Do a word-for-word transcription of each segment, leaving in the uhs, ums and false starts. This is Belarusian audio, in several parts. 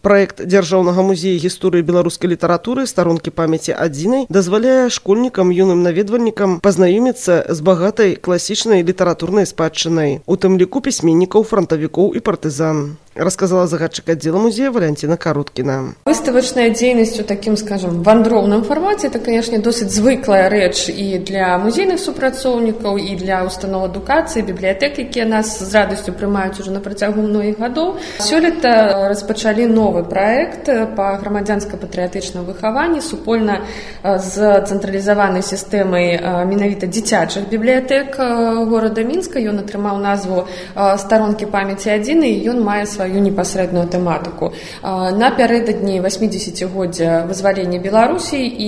Праект Дзяржаўнага музея гісторыі беларускай літаратуры «Старонкі памяці адзінай» дазваляе школьнікам, юным наведвальнікам пазнаёміцца з багатай класічнай літаратурнай спадчынай, у тым ліку пісьменнікаў, франтавікоў і партызан. Рассказала загадчик отдела музея Валентина Короткина. Выставочная деятельность в таким, скажем, вандроўным формате, это, конечно, досыць звыклая рэч и для музейных супрацоўнікаў, и для установ адукацыі, библиотек, якія нас з радасцю прымаюць уже на працягу многіх гадоў. Сёлета распачалі новы проект по грамадзянска-патрыятычнаму выхаванні супольна з цэнтралізаванай сістэмай менавіта дзіцячых бібліятэк горада Мінска. Ён атрымаў назву «Старонкі памяці адзінай», і ён мае сваю непасрэдную тэматыку. Напярэдадні восьмідзесяцігоддзя вызвалення Беларусі і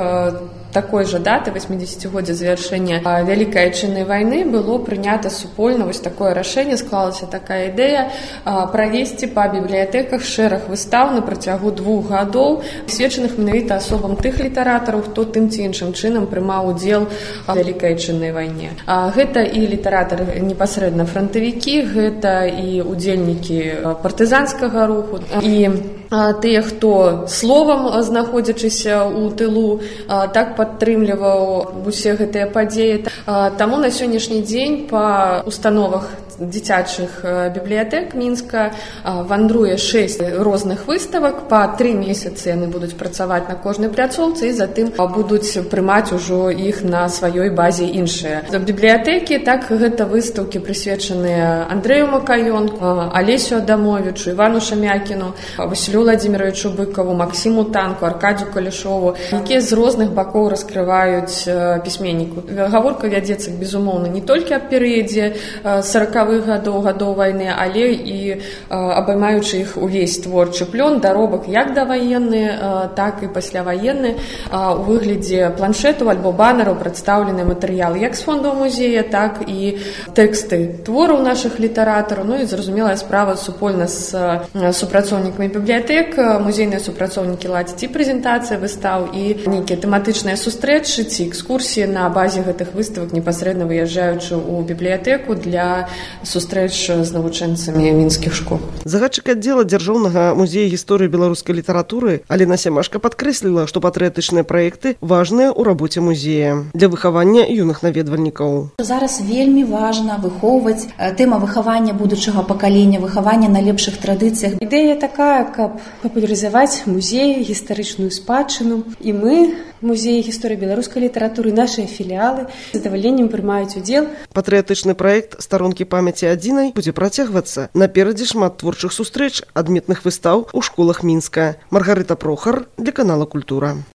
такой же даты восьмидесятигоддзя завершэння Вялікай Айчыннай вайны было прынята супольна вось такое рашэнне, склалася такая ідэя правесці па бібліятэках шэраг выстаў на працягу двух гадоў, прысвечаных менавіта асобам тых літаратараў, хто тым ці іншым чынам прымаў удзел у Вялікай Айчыннай вайне. Гэта і літаратары непасрэдна франтавікі, гэта і удзельнікі партызанскага руху, і тыя, хто словам, знаходзячыся ў тылу, так падтрымліваў усе гэтыя падзеі. Таму на сённяшні дзень па установах дзіцячых бібліятэк Мінска вандруе шэсць розных выставак. Па тры месяцы яны будуць працаваць на кожнай пляцоўцы і затым будуць прымаць ужо іх на сваёй базе іншыя бібліятэкі. Так, гэта выстаўкі прысвечаныя Андрэю Макаёнку, Алесю Адамовічу, Івану Шамякіну, Васілю Владзіміровичу Быкаву, Максіму Танку, Аркадзію Калішову, якія з розных бакоў раскрываюць пісьменніку. Гаворка вядзецца, безумоўна, не толькі аб перыядзе саракавых гадоў, гадоў вайны, але і абаймаючы іх увесь творчы плён, даробак як даваенны, так і пасляваенны. У выглядзе планшэтаў альбо банераў прадстаўлены матэрыялы як з фондаў музея, так і тэксты твораў нашых літаратараў. Ну і зразумелая справа супольна з супрацоўнікамі бібліятэк. Музейныя супрацоўнікі ладзяць і прэзентацыі выстаў, і нейкія тэматычныя сустрэчы ці экскурсіі на базе гэтых выставак, непасрэдна выязджаючы ў бібліятэку для сустрэч з навучэнцамі мінскіх школ. Загадчик отдела Дзяржаўнага музея гісторыі беларускай літаратуры Алена Сямашка падкрэсліла, што патрыятычныя праекты важныя ў рабоце музея для выхавання юных наведвальнікаў. Зараз вельмі важна выхоўваць тэма выхавання будучага пакалення, выхавання на лепшых традыцыях. Ідэя такая, каб папулярызаваць музей, гістарычную спадчыну. І мы, музей гісторыі беларускай літаратуры, нашыя філіалы з задавальненнем прымаюць удзел. Патрыятычны праект «Старонкі памяці адзінай» будзе працягвацца. Наперадзе шмат творчых сустрэч, адметных выстаў у школах Мінска. Маргарыта Прохар для канала «Культура».